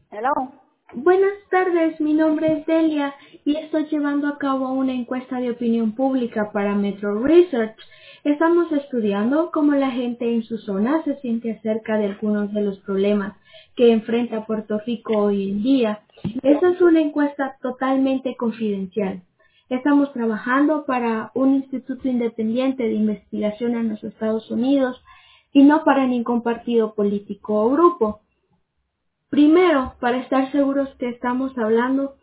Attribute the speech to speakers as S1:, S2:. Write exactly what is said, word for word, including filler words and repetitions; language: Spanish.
S1: Hello.
S2: Buenas tardes, mi nombre es Delia y estoy llevando a cabo una encuesta de opinión pública para Metro Research. Estamos estudiando cómo la gente en su zona se siente acerca de algunos de los problemas que enfrenta Puerto Rico hoy en día. Esta es una encuesta totalmente confidencial. Estamos trabajando para un instituto independiente de investigación en los Estados Unidos y no para ningún partido político o grupo. Primero, para estar seguros que estamos hablando